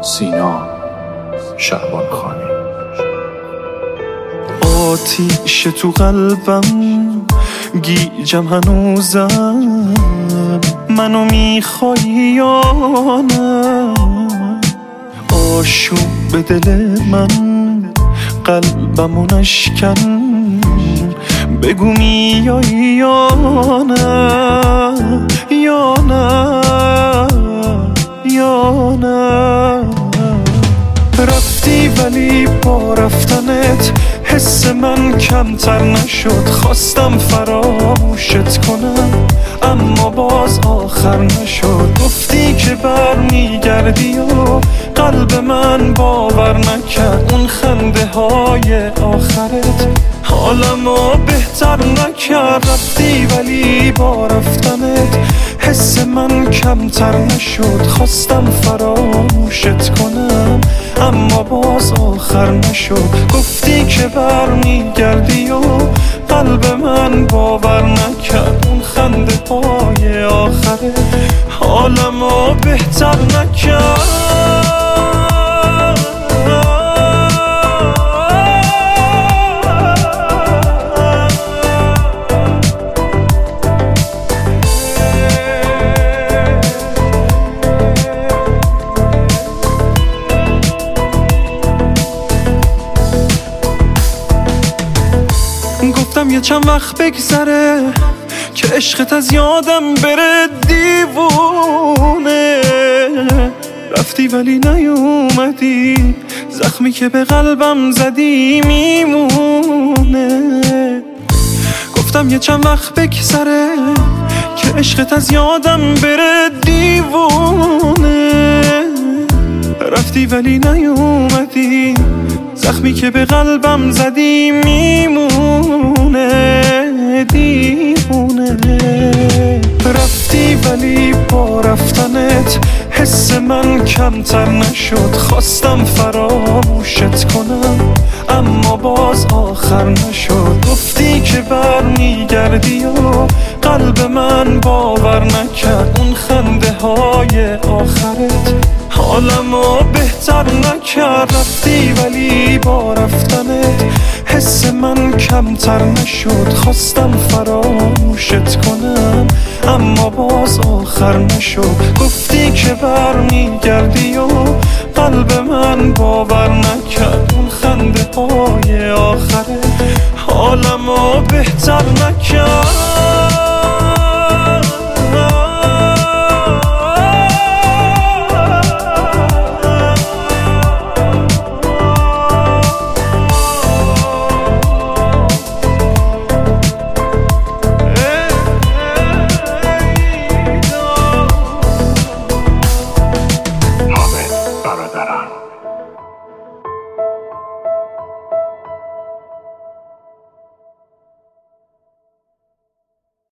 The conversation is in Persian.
سینا شعبان خانی. آتیش تو قلبم گیجم هنوزم، منو میخوای یا نه؟ آشوب دل من قلبمو نشکن، بگو میایی یا نه، یا نه، یا نه. رفتی ولی با رفتنت حس من کمتر نشد، خواستم فراموشت کنم اما باز آخر نشد. گفتی که برمیگردی و قلب من باور نکرد، اون خنده های آخرت حالمو بهتر نکرد. رفتی ولی با رفتنت حس من کمتر نشد، خواستم فراموشت کنم اما باز آخر نشد. گفتی که برمیگردی و قلب من باور نکرد، اون خنده های آخرت حالمو بهتر نکرد. گفتم یه چند وقت بگذره که عشقت از یادم بره دیوونه. رفتی ولی نیومدی، زخمی که به قلبم زدی میمونه. گفتم یه چند وقت بگذره که عشقت از یادم بره دیوونه. رفتی ولی نیومدی، زخمی که به قلبم زدی میمونه دیوونه. رفتی ولی با رفتنت حس من کمتر نشد، خواستم فراموشت کنم اما باز آخر نشد. گفتی که برمیگردی و قلب من باور نکرد، اون خنده های آخرت حالمو بهتر نکرد. رفتی ولی با رفتنت حس من کمتر نشد، خواستم فراموشت کنم اما باز آخر نشد. گفتی که برمیگردی و قلب من باور نکرد، اون خنده های آخرت حالمو بهتر نکرد.